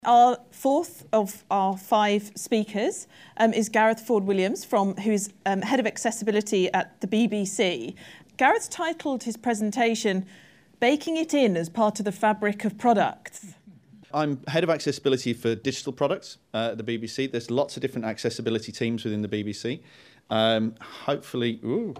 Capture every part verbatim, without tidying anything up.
Our fourth of our five speakers um, is Gareth Ford-Williams, from who's um, Head of Accessibility at the B B C. Gareth's titled his presentation, "Baking it in as part of the fabric of products." I'm Head of Accessibility for digital products uh, at the B B C. There's lots of different accessibility teams within the B B C. Um, hopefully, ooh,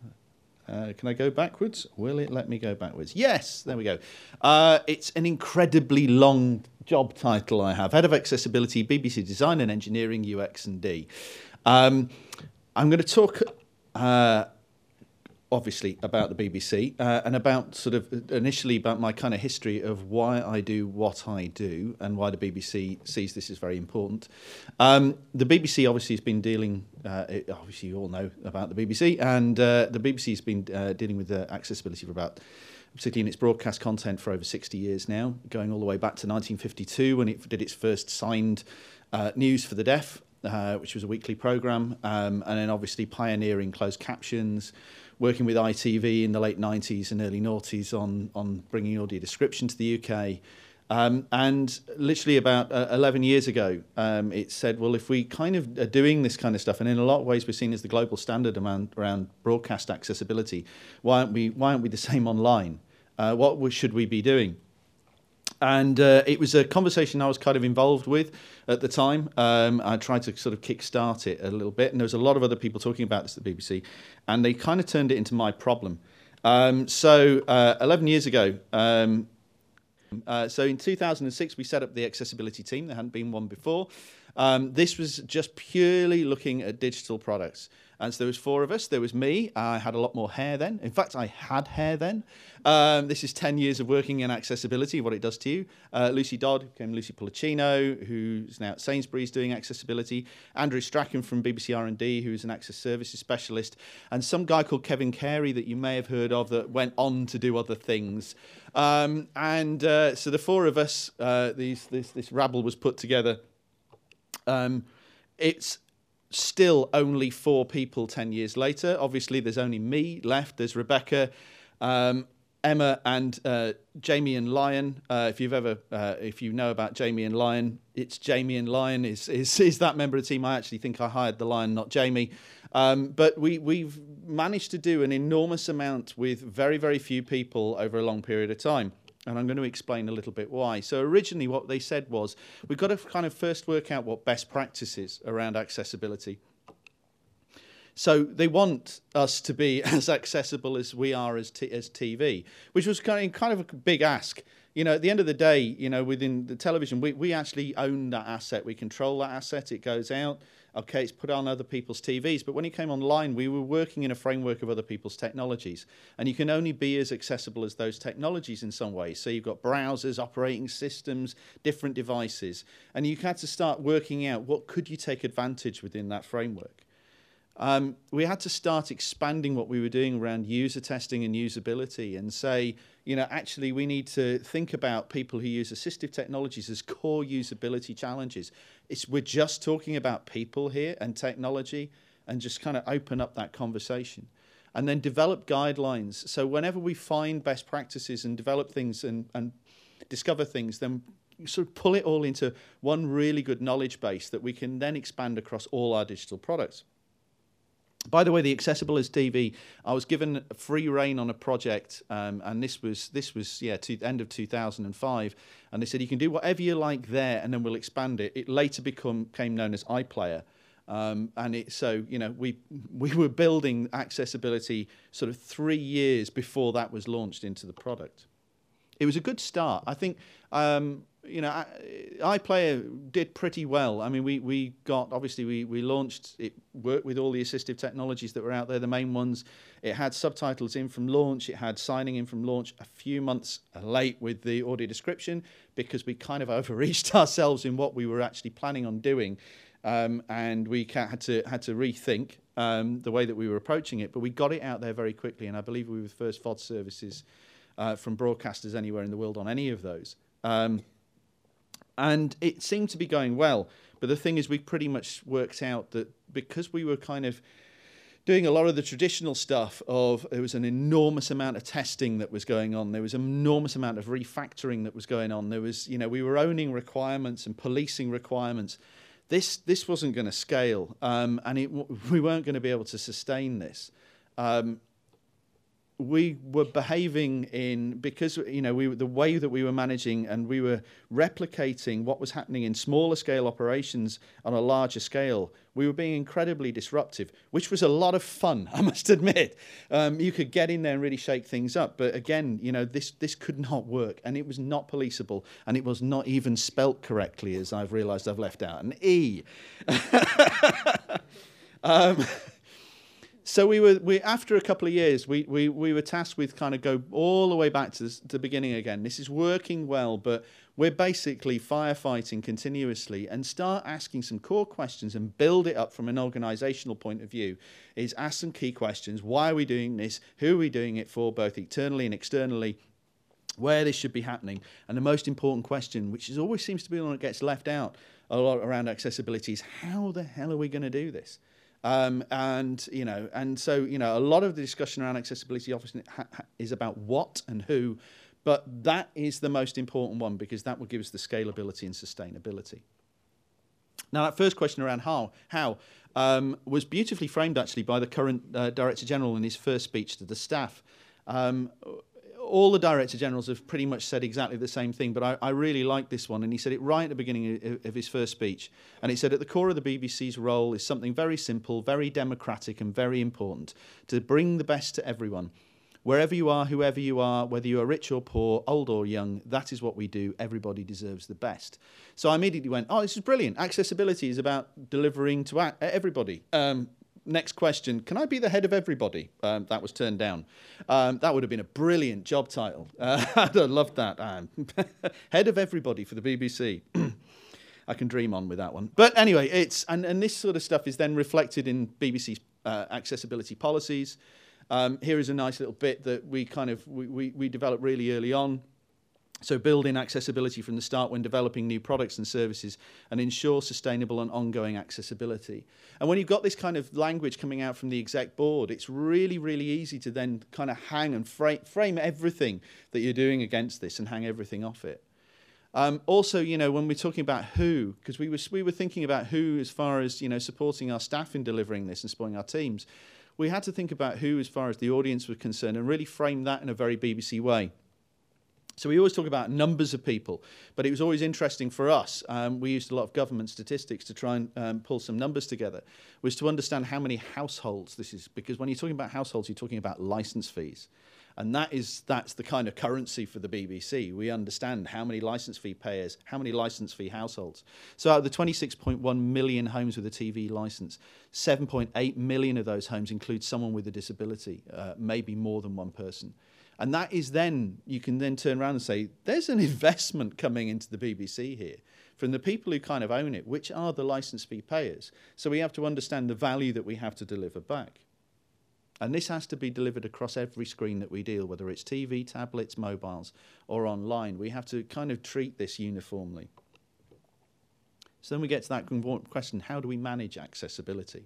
uh, can I go backwards? Will it let me go backwards? Yes, there we go. Uh, it's an incredibly long job title I have. Head of Accessibility, B B C Design and Engineering, U X and D. Um, I'm going to talk uh, obviously about the B B C uh, and about sort of initially about my kind of history of why I do what I do and why the B B C sees this as very important. Um, the B B C obviously has been dealing, uh, it, obviously you all know about the B B C, and uh, the B B C has been uh, dealing with uh, accessibility for about, particularly in its broadcast content, for over sixty years now, going all the way back to nineteen fifty-two when it did its first signed uh, news for the deaf, uh, which was a weekly programme, um, and then obviously pioneering closed captions, working with I T V in the late nineties and early noughties on, on bringing audio description to the U K. Um, and literally about uh, eleven years ago, um, it said, well, if we kind of are doing this kind of stuff, and in a lot of ways we're seen as the global standard around, around broadcast accessibility, why aren't we, why aren't we the same online? Uh, what we, should we be doing? And uh, it was a conversation I was kind of involved with at the time. Um, I tried to sort of kickstart it a little bit, and there was a lot of other people talking about this at the B B C, and they kind of turned it into my problem. Um, so uh, eleven years ago, um, uh, so in two thousand six, we set up the accessibility team. There hadn't been one before. Um, this was just purely looking at digital products. And so there was four of us. There was me. I had a lot more hair then. In fact, I had hair then. Um, this is ten years of working in accessibility, what it does to you. Uh, Lucy Dodd, who became Lucy Policino, who's now at Sainsbury's doing accessibility. Andrew Strachan from B B C R and D, who's an access services specialist. And some guy called Kevin Carey that you may have heard of that went on to do other things. Um, and uh, so the four of us, uh, these, this, this rabble was put together. Um, it's still only four people ten years later. Obviously, there's only me left. There's Rebecca, um, Emma, and uh, Jamie and Lion. Uh, if you've ever, uh, if you know about Jamie and Lion, it's Jamie and Lion is, is is that member of the team. I actually think I hired the Lion, not Jamie. Um, but we we've managed to do an enormous amount with very very few people over a long period of time. And I'm going to explain a little bit why. So originally what they said was, we've got to kind of first work out what best practices around accessibility. So they want us to be as accessible as we are as, t as T V, which was kind of, kind of a big ask. You know, at the end of the day, you know, within the television, we, we actually own that asset. We control that asset. It goes out. Okay, it's put on other people's T Vs. But when it came online, we were working in a framework of other people's technologies. And you can only be as accessible as those technologies in some ways. So you've got browsers, operating systems, different devices. And you had to start working out what could you take advantage within that framework. Um, we had to start expanding what we were doing around user testing and usability and say, you know, actually we need to think about people who use assistive technologies as core usability challenges. It's, we're just talking about people here and technology, and just kind of open up that conversation. And then develop guidelines. So whenever we find best practices and develop things and, and discover things, then sort of pull it all into one really good knowledge base that we can then expand across all our digital products. By the way, the Accessible as T V, I was given free rein on a project, um, and this was this was yeah, to end of two thousand five, and they said you can do whatever you like there, and then we'll expand it. It later become became known as iPlayer, um, and it so you know we we were building accessibility sort of three years before that was launched into the product. It was a good start, I think. Um, you know, iPlayer did pretty well. I mean, we, we got, obviously, we, we launched, it worked with all the assistive technologies that were out there, the main ones. It had subtitles in from launch. It had signing in from launch a few months late with the audio description because we kind of overreached ourselves in what we were actually planning on doing. Um, and we had to, had to rethink um, the way that we were approaching it. But we got it out there very quickly, and I believe we were the first V O D services uh, from broadcasters anywhere in the world on any of those. Um, And it seemed to be going well. But the thing is, we pretty much worked out that because we were kind of doing a lot of the traditional stuff of there was an enormous amount of testing that was going on. There was an enormous amount of refactoring that was going on. There was, you know, we were owning requirements and policing requirements. This this wasn't going to scale, um, and it, we weren't going to be able to sustain this. Um, we were behaving in, because, you know, we the way that we were managing, and we were replicating what was happening in smaller scale operations on a larger scale. We were being incredibly disruptive, which was a lot of fun, I must admit. Um, you could get in there and really shake things up. But again, you know, this, this could not work, and it was not policeable, and it was not even spelt correctly, as I've realized I've left out an E. um, So we were, we, after a couple of years, we, we, we were tasked with kind of go all the way back to the, to the beginning again. This is working well, but we're basically firefighting continuously, and start asking some core questions and build it up from an organizational point of view. Is ask some key questions. Why are we doing this? Who are we doing it for, both internally and externally? Where this should be happening? And the most important question, which is always seems to be the one that gets left out a lot around accessibility, is how the hell are we going to do this? Um, and, you know, and so, you know, a lot of the discussion around accessibility obviously ha ha is about what and who, but that is the most important one, because that will give us the scalability and sustainability. Now, that first question around how, how um, was beautifully framed actually by the current uh, Director General in his first speech to the staff. Um, all the Director Generals have pretty much said exactly the same thing, but I, I really like this one, and he said it right at the beginning of, of his first speech. And he said, at the core of the B B C's role is something very simple, very democratic, and very important: to bring the best to everyone. Wherever you are, whoever you are, whether you are rich or poor, old or young, that is what we do. Everybody deserves the best. So I immediately went, oh, this is brilliant. Accessibility is about delivering to everybody. Um, Next question, can I be the head of everybody? Um, that was turned down. Um, that would have been a brilliant job title. Uh, I'd have loved that. Um, head of everybody for the B B C. I can dream on with that one. But anyway, it's and, and this sort of stuff is then reflected in B B C's uh, accessibility policies. Um, here is a nice little bit that we kind of we, we, we developed really early on. So build in accessibility from the start when developing new products and services, and ensure sustainable and ongoing accessibility. And when you've got this kind of language coming out from the exec board, it's really, really easy to then kind of hang and frame, frame everything that you're doing against this and hang everything off it. Um, also, you know, when we're talking about who, because we were, we were thinking about who as far as, you know, supporting our staff in delivering this and supporting our teams, we had to think about who as far as the audience was concerned and really frame that in a very B B C way. So we always talk about numbers of people, but it was always interesting for us. Um, we used a lot of government statistics to try and um, pull some numbers together, was to understand how many households this is, because when you're talking about households, you're talking about license fees. And that is, that's the kind of currency for the B B C. We understand how many license fee payers, how many license fee households. So out of the twenty-six point one million homes with a T V license, seven point eight million of those homes include someone with a disability, uh, maybe more than one person. And that is then, you can then turn around and say, there's an investment coming into the B B C here from the people who kind of own it, which are the license fee payers. So we have to understand the value that we have to deliver back. And this has to be delivered across every screen that we deal, whether it's T V, tablets, mobiles, or online. We have to kind of treat this uniformly. So then we get to that question, how do we manage accessibility?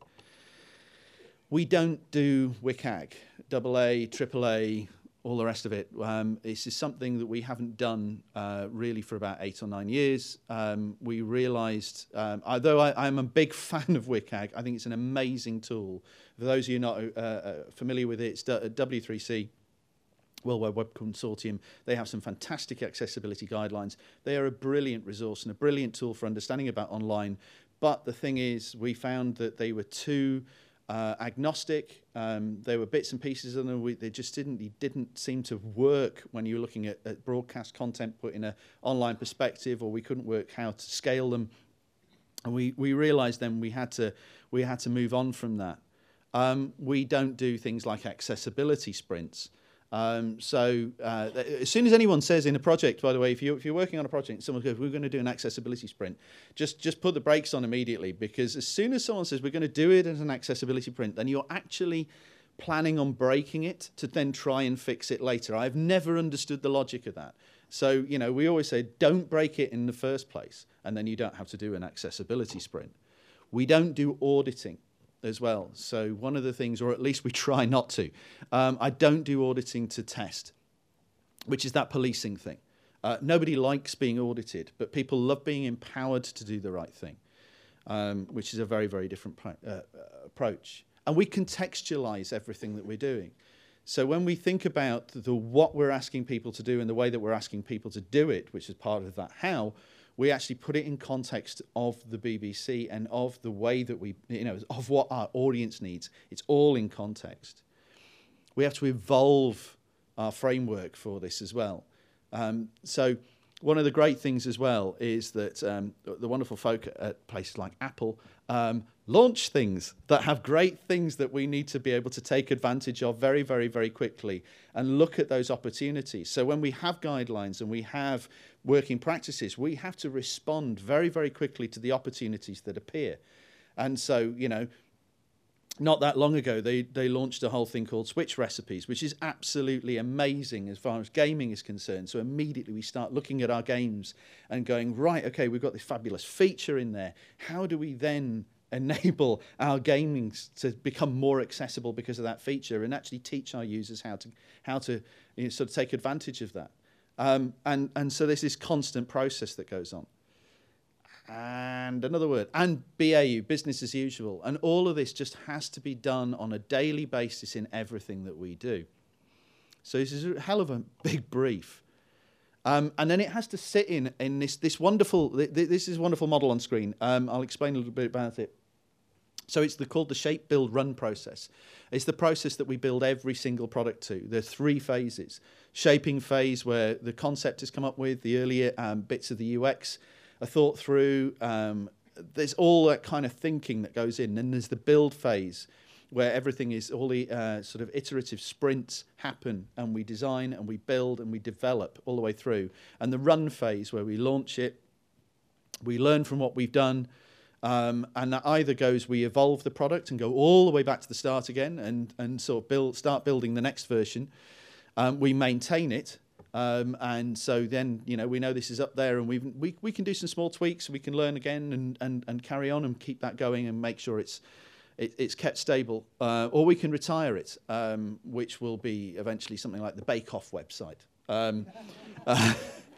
We don't do W C A G, double A, triple A, all the rest of it. Um, this is something that we haven't done uh, really for about eight or nine years. Um, we realised, um, although I, I'm a big fan of W C A G, I think it's an amazing tool. For those of you not uh, uh, familiar with it, it's W three C, World Wide Web Consortium. They have some fantastic accessibility guidelines. They are a brilliant resource and a brilliant tool for understanding about online. But the thing is, we found that they were too Uh, agnostic. Um, there were bits and pieces of them. We, they just didn't. They didn't seem to work when you were looking at, at broadcast content put in an online perspective, or we couldn't work how to scale them. And we we realised then we had to we had to move on from that. Um, we don't do things like accessibility sprints. Um, so uh, as soon as anyone says in a project, by the way, if, you, if you're working on a project, someone goes, we're going to do an accessibility sprint, just, just put the brakes on immediately, because as soon as someone says we're going to do it as an accessibility sprint, then you're actually planning on breaking it to then try and fix it later. I've never understood the logic of that. So, you know, we always say don't break it in the first place, and then you don't have to do an accessibility sprint. We don't do auditing. as well. So one of the things, or at least we try not to, um, I don't do auditing to test, which is that policing thing. Uh, nobody likes being audited, but people love being empowered to do the right thing, um, which is a very, very different uh, uh, approach. And we contextualize everything that we're doing. So when we think about the what we're asking people to do and the way that we're asking people to do it, which is part of that how, we actually put it in context of the B B C and of the way that we, you know, of what our audience needs. It's all in context. We have to evolve our framework for this as well. Um, so one of the great things as well is that um, the wonderful folk at places like Apple um, launch things that have great things that we need to be able to take advantage of very, very, very quickly and look at those opportunities. So when we have guidelines and we have working practices, we have to respond very, very quickly to the opportunities that appear. And so, you know, not that long ago, they, they launched a whole thing called Switch Recipes, which is absolutely amazing as far as gaming is concerned. So immediately we start looking at our games and going, right, okay, we've got this fabulous feature in there. How do we then enable our gaming to become more accessible because of that feature and actually teach our users how to, how to you know, sort of take advantage of that? Um, and, and so there's this constant process that goes on. And another word, and B A U, business as usual. And all of this just has to be done on a daily basis in everything that we do. So this is a hell of a big brief. Um, and then it has to sit in, in this, this wonderful, this is a wonderful model on screen. Um, I'll explain a little bit about it. So it's the, called the shape, build, run process. It's the process that we build every single product to. There are three phases. Shaping phase, where the concept is come up with, the earlier um, bits of the U X are thought through. Um, there's all that kind of thinking that goes in. Then there's the build phase, where everything is, all the uh, sort of iterative sprints happen, and we design and we build and we develop all the way through. And the run phase, where we launch it, we learn from what we've done, um, and that either goes, we evolve the product and go all the way back to the start again and, and sort of build, start building the next version. Um, we maintain it. Um, and so then, you know, we know this is up there, and we we we can do some small tweaks. We can learn again and and, and carry on and keep that going and make sure it's it, it's kept stable. Uh, or we can retire it, um, which will be eventually something like the Bake Off website. Um, uh,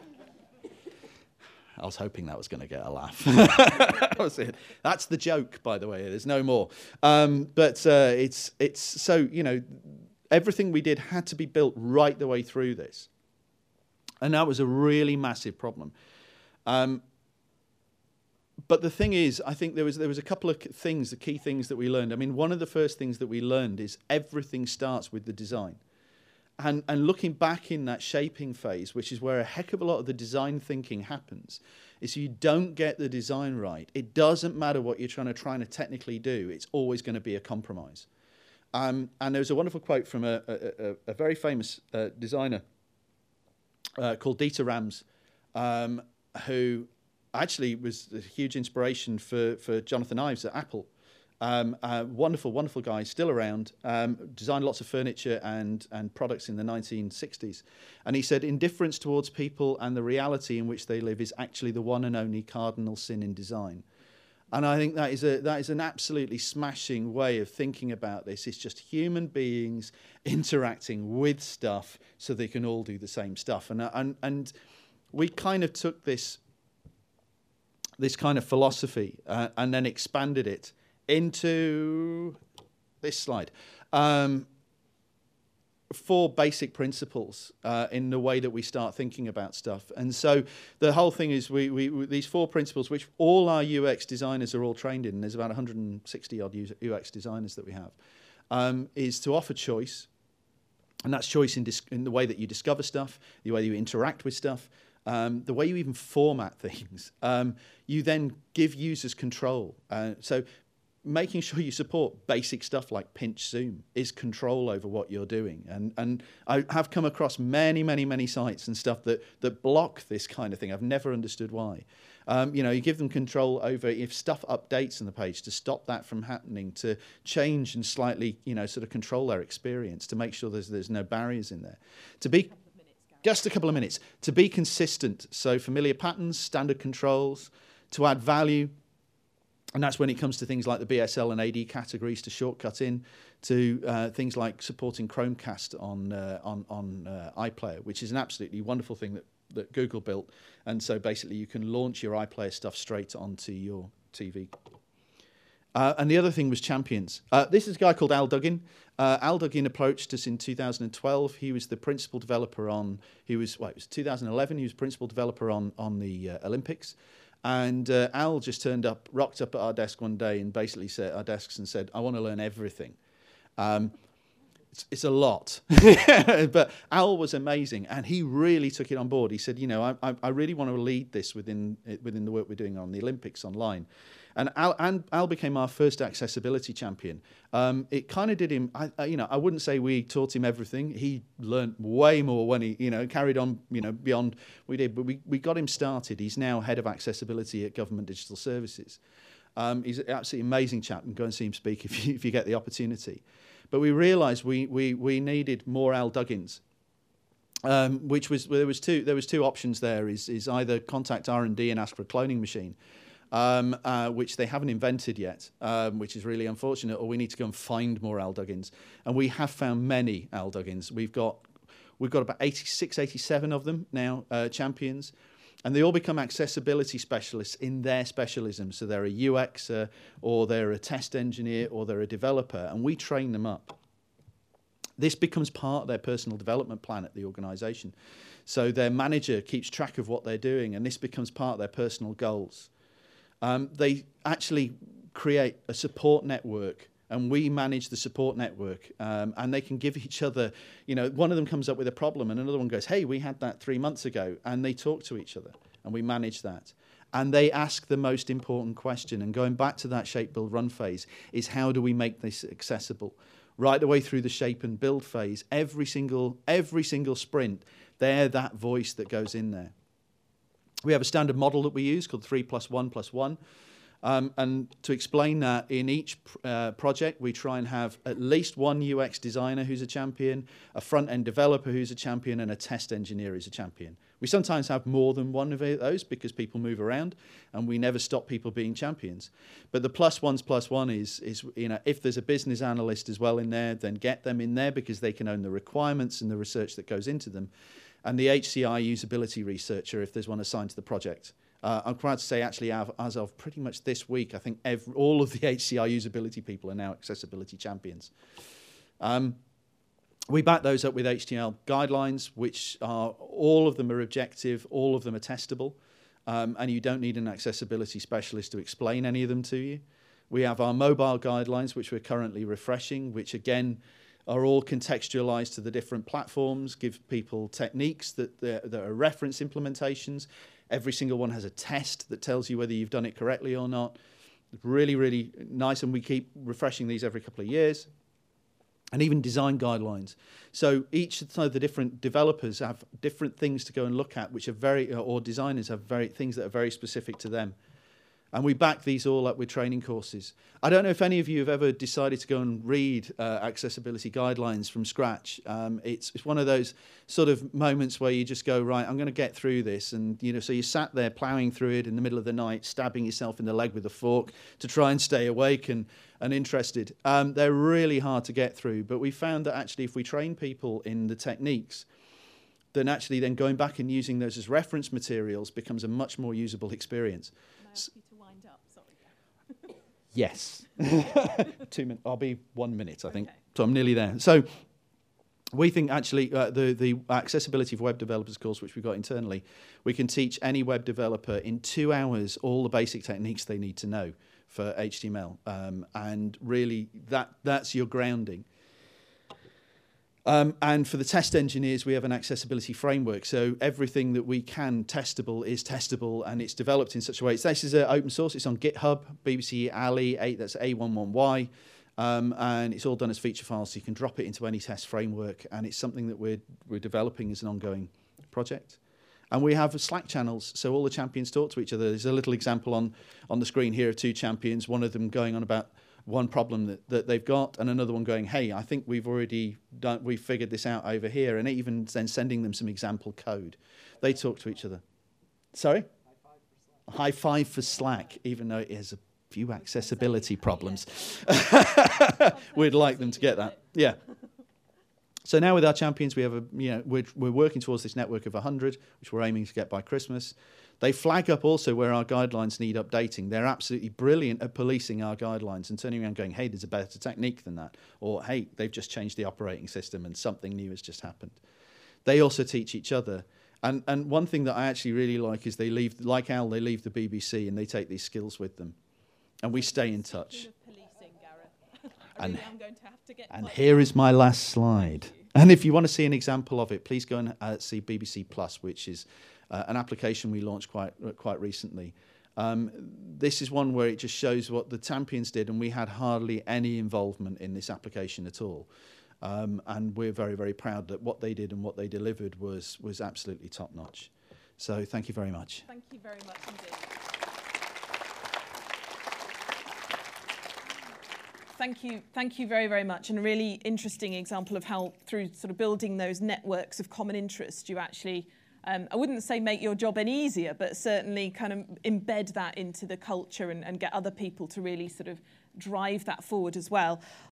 I was hoping that was going to get a laugh. That's the joke, by the way. There's no more. Um, but uh, it's it's so, you know, everything we did had to be built right the way through this. And that was a really massive problem. Um, but the thing is, I think there was there was a couple of things, the key things that we learned. I mean, one of the first things that we learned is everything starts with the design. And, and looking back in that shaping phase, which is where a heck of a lot of the design thinking happens, is you don't get the design right. It doesn't matter what you're trying to try and technically do. It's always going to be a compromise. Um, and there was a wonderful quote from a, a, a, a very famous uh, designer Uh, called Dieter Rams, um, who actually was a huge inspiration for, for Jonathan Ives at Apple. Um, uh, wonderful, wonderful guy, still around, um, designed lots of furniture and, and products in the nineteen sixties. And he said, indifference towards people and the reality in which they live is actually the one and only cardinal sin in design. And I think that is a that is an absolutely smashing way of thinking about this. It's just human beings interacting with stuff so they can all do the same stuff. And and and we kind of took this this kind of philosophy uh, and then expanded it into this slide. Um, four basic principles uh, in the way that we start thinking about stuff. And so the whole thing is we, we, we these four principles, which all our U X designers are all trained in, and there's about one hundred sixty odd U X designers that we have, um, is to offer choice. And that's choice in, dis in the way that you discover stuff, the way you interact with stuff, um, the way you even format things. Um, you then give users control. Uh, so making sure you support basic stuff like pinch zoom is control over what you're doing. And and I have come across many, many, many sites and stuff that, that block this kind of thing. I've never understood why. Um, you know, you give them control over if stuff updates on the page to stop that from happening, to change and slightly, you know, sort of control their experience, to make sure there's, there's no barriers in there. To be just a couple of minutes. To be consistent. So familiar patterns, standard controls, to add value. And that's when it comes to things like the B S L and A D categories to shortcut in to uh, things like supporting Chromecast on uh, on on uh, iPlayer, which is an absolutely wonderful thing that, that Google built. And so basically you can launch your iPlayer stuff straight onto your T V. Uh, and the other thing was champions. Uh, this is a guy called Al Duggan. Uh, Al Duggan approached us in two thousand twelve. He was the principal developer on, he was, well, it was two thousand eleven, he was principal developer on, on the uh, Olympics. And uh, Al just turned up, rocked up at our desk one day and basically said, our desks and said, I want to learn everything. Um, it's, it's a lot. But Al was amazing, and he really took it on board. He said, you know, I, I, I really want to lead this within, within the work we're doing on the Olympics online. And Al, and Al became our first accessibility champion. Um, it kind of did him, I, I, you know, I wouldn't say we taught him everything. He learned way more when he, you know, carried on, you know, beyond we did. But we, we got him started. He's now head of accessibility at Government Digital Services. Um, he's an absolutely amazing chap, and go and see him speak if you, if you get the opportunity. But we realised we, we, we needed more Al Duggins. Um, which was, well, there was two, there was two options there, is, is either contact R and D and ask for a cloning machine, Um, uh, which they haven't invented yet, um, which is really unfortunate, or we need to go and find more Al Duggins. And we have found many Al Duggins. We've got, we've got about eighty-six, eighty-seven of them now, uh, champions, and they all become accessibility specialists in their specialism. So they're a U X, uh, or they're a test engineer, or they're a developer, and we train them up. This becomes part of their personal development plan at the organisation. So their manager keeps track of what they're doing, and this becomes part of their personal goals. Um, they actually create a support network, and we manage the support network, um, and they can give each other, you know, one of them comes up with a problem and another one goes, hey, we had that three months ago, and they talk to each other, and we manage that. And they ask the most important question, and going back to that shape, build, run phase, is how do we make this accessible? Right the way through the shape and build phase, every single, every single sprint, they're that voice that goes in there. We have a standard model that we use called three plus one plus one. Um, and to explain that, in each uh, project, we try and have at least one U X designer who's a champion, a front-end developer who's a champion, and a test engineer who's a champion. We sometimes have more than one of those because people move around, and we never stop people being champions. But the plus ones plus one is, is you know, if there's a business analyst as well in there, then get them in there because they can own the requirements and the research that goes into them. And the H C I usability researcher, if there's one assigned to the project. Uh, I'm proud to say, actually, as of pretty much this week, I think every, all of the H C I usability people are now accessibility champions. Um, we back those up with H T M L guidelines, which are, all of them are objective, all of them are testable, um, and you don't need an accessibility specialist to explain any of them to you. We have our mobile guidelines, which we're currently refreshing, which again, are all contextualized to the different platforms, give people techniques that, that are reference implementations. Every single one has a test that tells you whether you've done it correctly or not. Really, really nice, and we keep refreshing these every couple of years. And even design guidelines. So each of the different developers have different things to go and look at, which are very, or designers have very things that are very specific to them. And we back these all up with training courses. I don't know if any of you have ever decided to go and read uh, accessibility guidelines from scratch. Um, it's, it's one of those sort of moments where you just go, right, I'm going to get through this. And, you know, so you sat there plowing through it in the middle of the night, stabbing yourself in the leg with a fork to try and stay awake and, and interested. Um, they're really hard to get through. But we found that actually if we train people in the techniques, then actually then going back and using those as reference materials becomes a much more usable experience. Yes. Two minutes. I'll be one minute, I think. Okay. So I'm nearly there. So we think actually uh, the, the accessibility for web developers course, which we've got internally, we can teach any web developer in two hours all the basic techniques they need to know for H T M L. Um, and really, that that's your grounding. Um, and for the test engineers, we have an accessibility framework. So everything that we can testable is testable, and it's developed in such a way. So this is uh, open source. It's on GitHub, B B C Ali, eight, that's A eleven Y. Um, and it's all done as feature files, so you can drop it into any test framework. And it's something that we're, we're developing as an ongoing project. And we have Slack channels, so all the champions talk to each other. There's a little example on, on the screen here of two champions, one of them going on about one problem that, that they've got, and another one going, hey, I think we've already done, we've figured this out over here, and even then sending them some example code. They talk to each other. Sorry? High five for Slack, High five for Slack even though it is a few accessibility problems. We'd like them to get that. Yeah. So now with our champions, we have a, you know, we're, we're working towards this network of one hundred, which we're aiming to get by Christmas. They flag up also where our guidelines need updating. They're absolutely brilliant at policing our guidelines and turning around going, hey, there's a better technique than that. Or, hey, they've just changed the operating system and something new has just happened. They also teach each other. And, and one thing that I actually really like is they leave, like Al, they leave the B B C and they take these skills with them. And we stay in touch. Policing, Gareth. And, really, I'm going to have to get and here is my last slide. And if you want to see an example of it, please go and uh, see B B C Plus, which is uh, an application we launched quite uh, quite recently. Um, this is one where it just shows what the champions did, and we had hardly any involvement in this application at all. Um, and we're very, very proud that what they did and what they delivered was was absolutely top notch. So thank you very much. Thank you very much indeed. Thank you, thank you very, very much. And a really interesting example of how through sort of building those networks of common interest, you actually, um, I wouldn't say make your job any easier, but certainly kind of embed that into the culture and, and get other people to really sort of drive that forward as well.